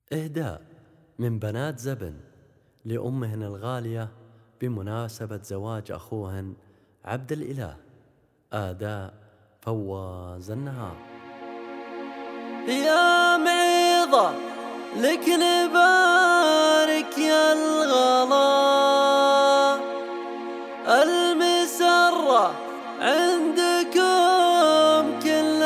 إهداء من بنات زبن لأمهن الغالية بمناسبة زواج أخوهن عبد الإله. آداء فواز النهار. يا معيضة لك نبارك يا الغلا، المسرة عندكم كل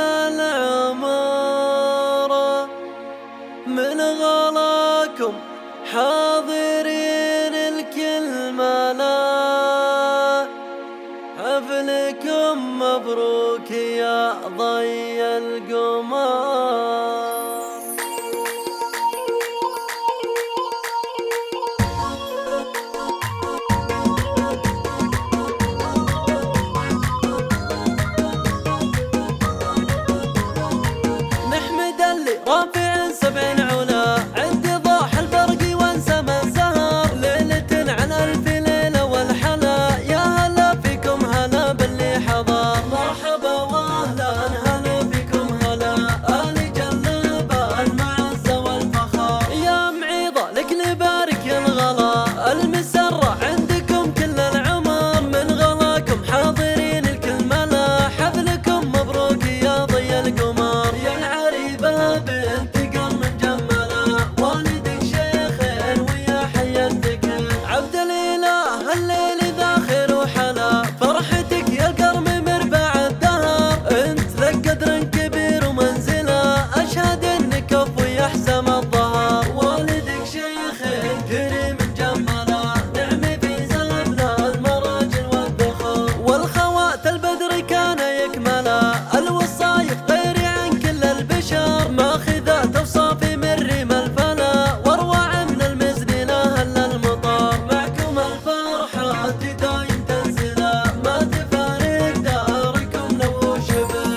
العمارة، من غلاكم حاضرين الكل ملا، حفلكم مبروك يا ضي القمر. نحمد اللي رافع 70 علا، عندي ضاح البرق وانسى من سهر، ليلة عن 1000 ليلة والحلا، يا هلا فيكم هلا باللي حضر، مرحبا واهلا هلا فيكم هلا، آل جلابة المعزة والفخر، يا معيضة لك نبارك يا الغلا، المسرة عندكم كل العمر، من غلاكم حاضرين الكل ملا، حفلكم مبروك يا ضي القمر، يا العريبة بنت قرم مجملة، والدك شيخين ويا حي الذكر، عبد الإله الليل ذا خير وحلا، فرحتك يا القرم مربع الدهر، انت ذا قدر كبير ومنزلة، اشهد انك كفو يحسم الظهر، والدك شيخين كريم مجملة، نعمي في زبلة المراجل والذخور، والخوات البدر كان يكملا، الوصايف غيري عن كل البشر، ماخذات اوصافي من ريم الفلا، واروع من المزن لا هل المطر، معكم الفرحة دايم تنزلا، ما تفارق داركم لو شبر.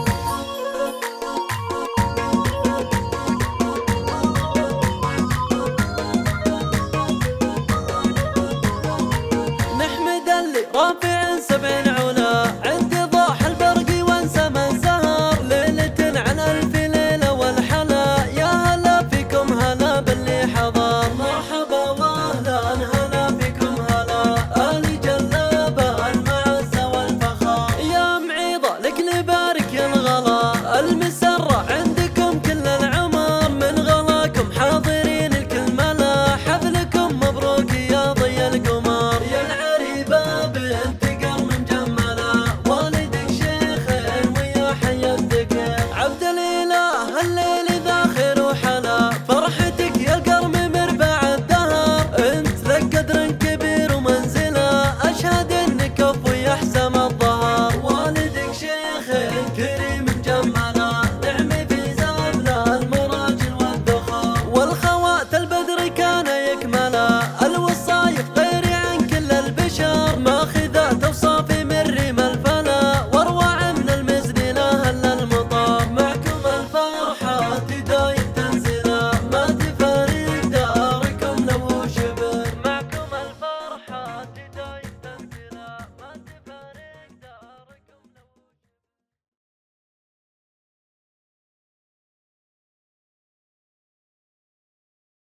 نحمد اللي رافع 70 علا، عندي ضاح البرق وانسى من سهر، ليلة عن 1000 ليلة والحلا، يا هلا فيكم هلا باللي حضر، مرحبا واهلا هلا فيكم هلا، آل جلابة المعزة والفخر، يا معيضة لك نبارك يا الغلا، المسرة عندكم كل العمر، من غلاكم حاضرين الكل ملا، حفلكم مبروك يا ضي القمر، يا العريبة بنت قرم مجملة، والدك شيخين ويا حي الذكر، عبد الإله الليل ذا خير وحلا، فرحتك يا القرم مربع الدهر، انت ذا قدر كبير ومنزلة، اشهد انك كفو يحسم الظهر، والدك شيخين كريم